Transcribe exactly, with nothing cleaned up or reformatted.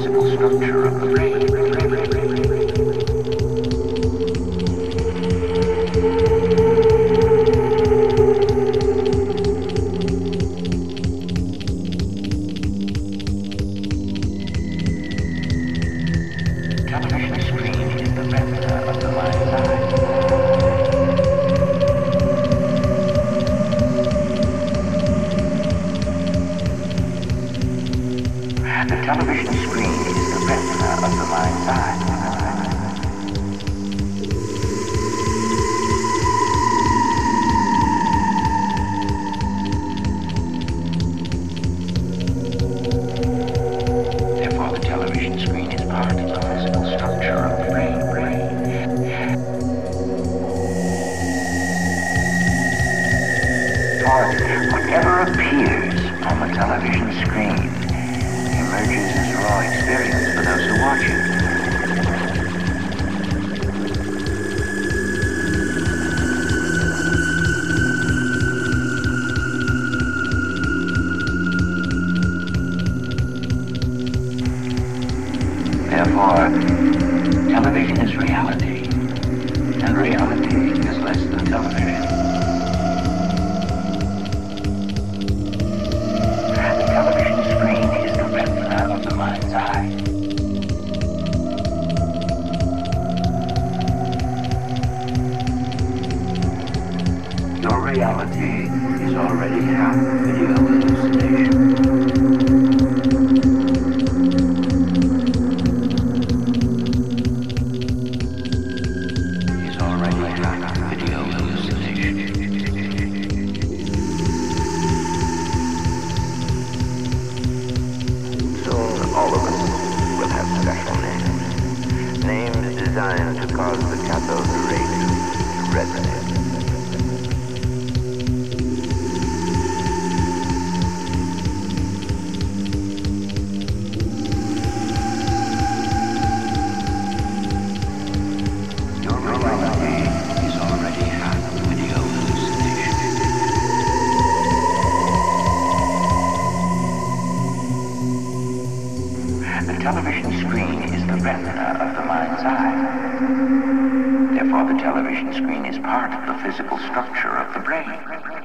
physical structure of the brain. Television screen is the retina of the mind's eye. The television screen is the retina of the mind's eye. Therefore, the television screen is part of the physical structure of the brain. For whatever appears on the television screen emerges as raw experience for those who watch it. Therefore, television is reality, and reality is less than television. The television screen is the retina of the mind's eye. Your reality is already half video hallucination. All of us will have special names. Names designed to cause the cathode ray to resonate. Your reality is already half video hallucination. The television screen is the retina of the mind's eye. Therefore, the television screen is part of the physical structure of the brain.